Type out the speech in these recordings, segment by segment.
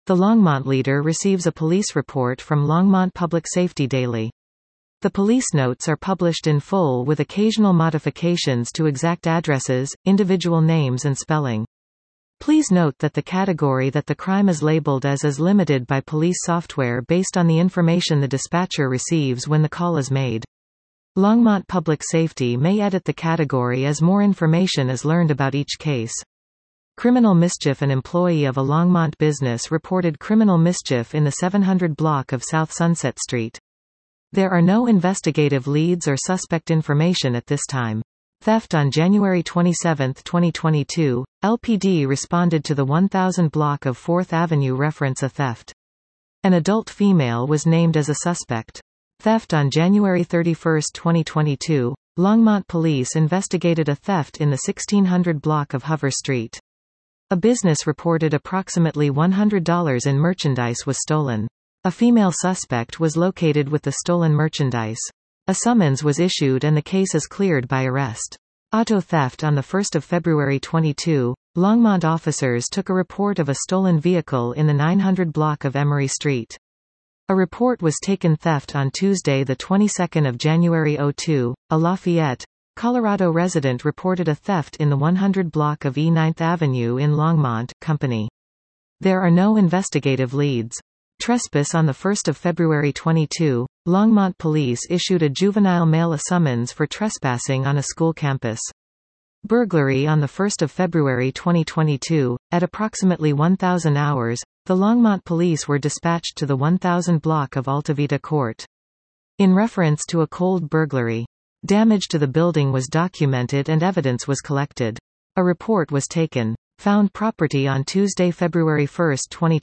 The Longmont leader receives a police report from Longmont Public Safety Daily. The police notes are published in full with occasional modifications to exact addresses, individual names and spelling. Please note that the category that the crime is labeled as is limited by police software based on the information the dispatcher receives when the call is made. Longmont Public Safety may edit the category as more information is learned about each case. Criminal mischief. An employee of a Longmont business reported criminal mischief in the 700 block of South Sunset Street. There are no investigative leads or suspect information at this time. Theft. On January 27, 2022, LPD responded to the 1000 block of 4th Avenue reference a theft. An adult female was named as a suspect. Theft. On January 31, 2022, Longmont police investigated a theft in the 1600 block of Hover Street. A business reported approximately $100 in merchandise was stolen. A female suspect was located with the stolen merchandise. A summons was issued and the case is cleared by arrest. Auto theft. On 1 February 22, Longmont officers took a report of a stolen vehicle in the 900 block of Emery Street. A report was taken. Theft. On Tuesday the 22nd of January 02, a Lafayette, Colorado resident reported a theft in the 100 block of E 9th Avenue in Longmont, Company. There are no investigative leads. Trespass. On 1 February 22, Longmont police issued a juvenile male a summons for trespassing on a school campus. Burglary. On 1 February 2022, at approximately 1000 hours, the Longmont police were dispatched to the 1000 block of Altavita Court. In reference to a cold burglary. Damage to the building was documented and evidence was collected. A report was taken. Found property. On Tuesday, February 1,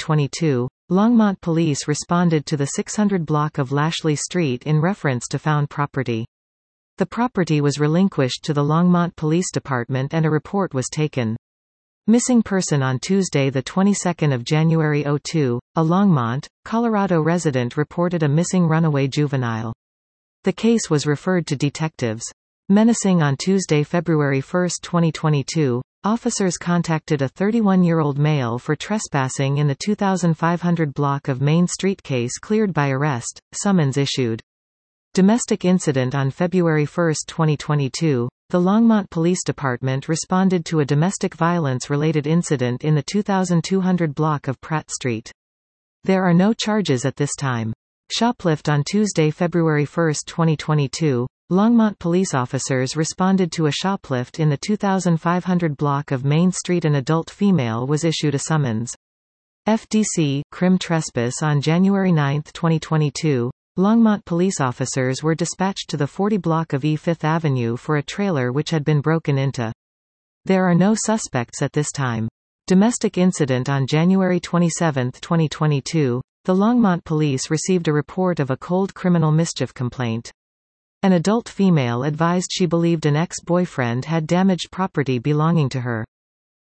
2022, Longmont police responded to the 600 block of Lashley Street in reference to found property. The property was relinquished to the Longmont Police Department and a report was taken. Missing person. On Tuesday, the 22nd of January 02, a Longmont, Colorado resident reported a missing runaway juvenile. The case was referred to detectives. Menacing. On Tuesday, February 1, 2022, officers contacted a 31-year-old male for trespassing in the 2500 block of Main Street. Case cleared by arrest, summons issued. Domestic incident. On February 1, 2022, the Longmont Police Department responded to a domestic violence-related incident in the 2200 block of Pratt Street. There are no charges at this time. Shoplift. On Tuesday, February 1, 2022, Longmont police officers responded to a shoplift in the 2500 block of Main Street. An adult female was issued a summons. FDC Crim trespass. On January 9, 2022, Longmont police officers were dispatched to the 40 block of E 5th Avenue for a trailer which had been broken into. There are no suspects at this time. Domestic incident. On January 27, 2022, the Longmont police received a report of a cold criminal mischief complaint. An adult female advised she believed an ex-boyfriend had damaged property belonging to her.